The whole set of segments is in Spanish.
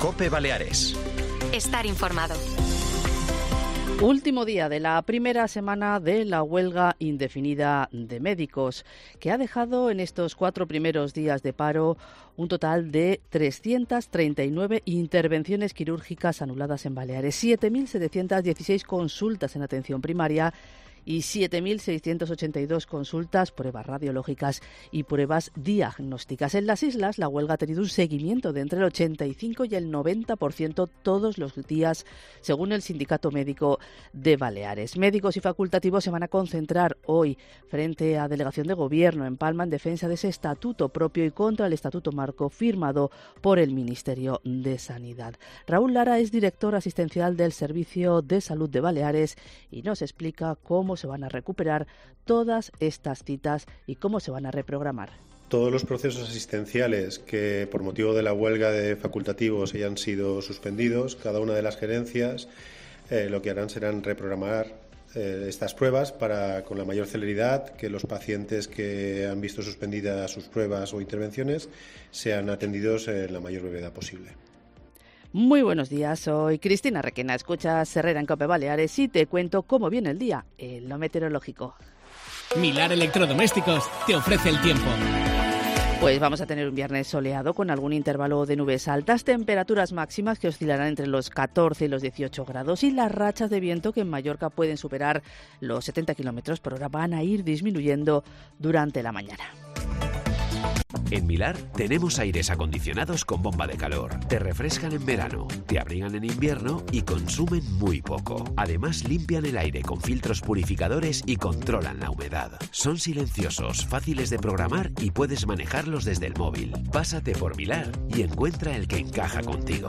COPE Baleares. Estar informado. Último día de la primera semana de la huelga indefinida de médicos, que ha dejado en estos 4 primeros días de paro un total de 339 intervenciones quirúrgicas anuladas en Baleares, 7.716 consultas en atención primaria y 7.682 consultas, pruebas radiológicas y pruebas diagnósticas. En las islas, la huelga ha tenido un seguimiento de entre el 85 y el 90% todos los días, según el Sindicato Médico de Baleares. Médicos y facultativos se van a concentrar hoy frente a Delegación de Gobierno en Palma en defensa de ese estatuto propio y contra el estatuto marco firmado por el Ministerio de Sanidad. Raúl Lara es director asistencial del Servicio de Salud de Baleares y nos explica cómo se van a recuperar todas estas citas y cómo se van a reprogramar. Todos los procesos asistenciales que por motivo de la huelga de facultativos hayan sido suspendidos, cada una de las gerencias lo que harán serán reprogramar estas pruebas para, con la mayor celeridad, que los pacientes que han visto suspendidas sus pruebas o intervenciones sean atendidos en la mayor brevedad posible. Muy buenos días, soy Cristina Requena, escuchas Herrera en COPE Baleares y te cuento cómo viene el día en lo meteorológico. Milar Electrodomésticos te ofrece el tiempo. Pues vamos a tener un viernes soleado con algún intervalo de nubes altas, temperaturas máximas que oscilarán entre los 14 y los 18 grados y las rachas de viento que en Mallorca pueden superar los 70 kilómetros por hora van a ir disminuyendo durante la mañana. En Milar tenemos aires acondicionados con bomba de calor. Te refrescan en verano, te abrigan en invierno y consumen muy poco. Además limpian el aire con filtros purificadores y controlan la humedad. Son silenciosos, fáciles de programar y puedes manejarlos desde el móvil. Pásate por Milar y encuentra el que encaja contigo.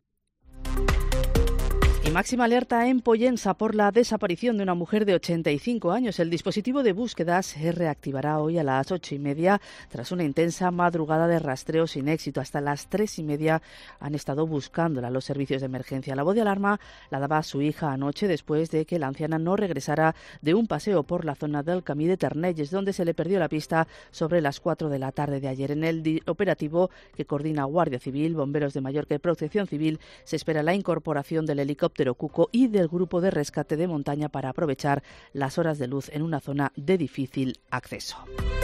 Y máxima alerta en Pollensa por la desaparición de una mujer de 85 años. El dispositivo de búsqueda se reactivará hoy a las 8:30 tras una intensa madrugada de rastreo sin éxito. Hasta las 3:30 han estado buscándola los servicios de emergencia. La voz de alarma la daba su hija anoche después de que la anciana no regresara de un paseo por la zona del Camí de Ternelles, donde se le perdió la pista sobre las 4 de la tarde de ayer. En el operativo que coordina Guardia Civil, Bomberos de Mallorca y Protección Civil se espera la incorporación del helicóptero Cuco y del grupo de rescate de montaña para aprovechar las horas de luz en una zona de difícil acceso.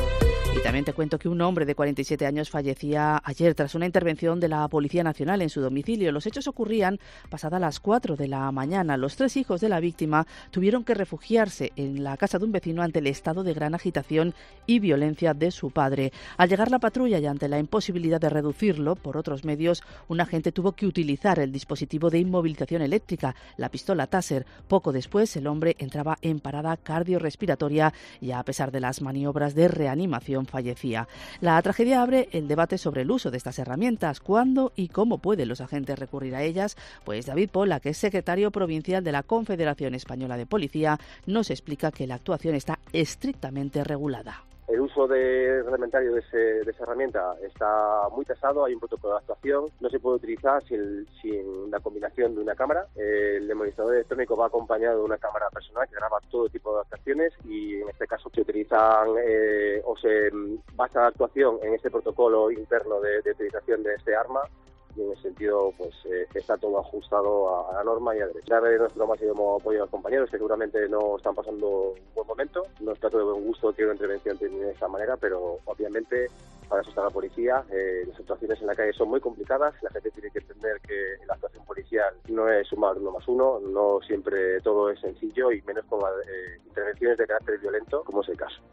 Y también te cuento que un hombre de 47 años fallecía ayer tras una intervención de la Policía Nacional en su domicilio. Los hechos ocurrían pasadas las 4 de la mañana. Los 3 hijos de la víctima tuvieron que refugiarse en la casa de un vecino ante el estado de gran agitación y violencia de su padre. Al llegar la patrulla y ante la imposibilidad de reducirlo por otros medios, un agente tuvo que utilizar el dispositivo de inmovilización eléctrica, la pistola Taser. Poco después, el hombre entraba en parada cardiorrespiratoria y, a pesar de las maniobras de reanimación, fallecía. La tragedia abre el debate sobre el uso de estas herramientas. ¿Cuándo y cómo pueden los agentes recurrir a ellas? Pues David Pola, que es secretario provincial de la Confederación Española de Policía, nos explica que la actuación está estrictamente regulada. El uso reglamentario de esa herramienta está muy tasado, hay un protocolo de actuación, no se puede utilizar sin la combinación de una cámara. El demonizador electrónico va acompañado de una cámara personal que graba todo tipo de actuaciones y en este caso se utilizan o se basa la actuación en este protocolo interno de utilización de este arma. Y en ese sentido, pues está todo ajustado a la norma y a derecho. Darle nuestro máximo apoyo a los compañeros que seguramente no están pasando un buen momento. No está todo de buen gusto que una intervención termine de esta manera, pero obviamente para eso está la policía. Las situaciones en la calle son muy complicadas. La gente tiene que entender que la actuación policial no es sumar 1 más 1. No siempre todo es sencillo y menos con intervenciones de carácter violento, como es el caso.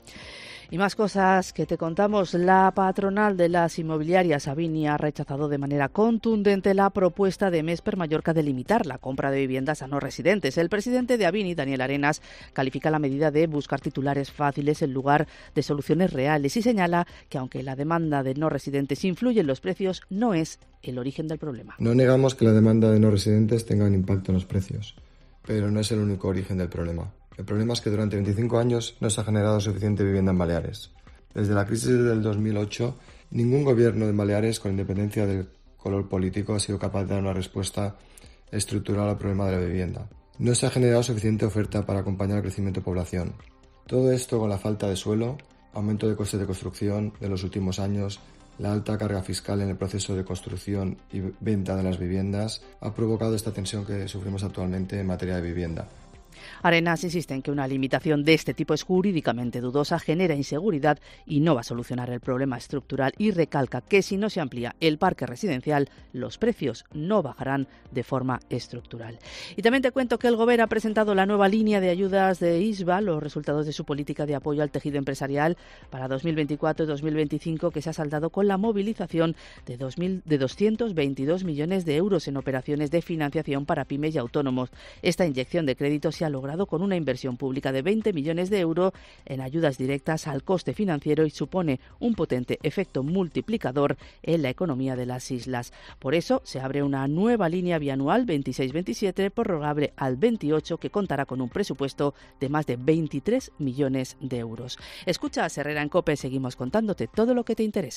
Y más cosas que te contamos. La patronal de las inmobiliarias Avini ha rechazado de manera contundente la propuesta de Mesper Mallorca de limitar la compra de viviendas a no residentes. El presidente de Avini, Daniel Arenas, califica la medida de buscar titulares fáciles en lugar de soluciones reales y señala que aunque la demanda de no residentes influye en los precios, no es el origen del problema. No negamos que la demanda de no residentes tenga un impacto en los precios, pero no es el único origen del problema. El problema es que durante 25 años no se ha generado suficiente vivienda en Baleares. Desde la crisis del 2008, ningún gobierno de Baleares, con independencia del color político, ha sido capaz de dar una respuesta estructural al problema de la vivienda. No se ha generado suficiente oferta para acompañar el crecimiento de población. Todo esto con la falta de suelo, aumento de costes de construcción de los últimos años, La alta carga fiscal en el proceso de construcción y venta de las viviendas ha provocado esta tensión que sufrimos actualmente en materia de vivienda. Arenas insiste en que una limitación de este tipo es jurídicamente dudosa, genera inseguridad y no va a solucionar el problema estructural, y recalca que si no se amplía el parque residencial, los precios no bajarán de forma estructural. Y también te cuento que el Gobierno ha presentado la nueva línea de ayudas de ISVA, los resultados de su política de apoyo al tejido empresarial para 2024 y 2025, que se ha saldado con la movilización de 222 millones de euros en operaciones de financiación para pymes y autónomos. Esta inyección de crédito se ha logrado con una inversión pública de 20 millones de euros en ayudas directas al coste financiero y supone un potente efecto multiplicador en la economía de las islas. Por eso se abre una nueva línea bianual 26-27 prorrogable al 28, que contará con un presupuesto de más de 23 millones de euros. Escucha a Herrera en COPE, seguimos contándote todo lo que te interesa.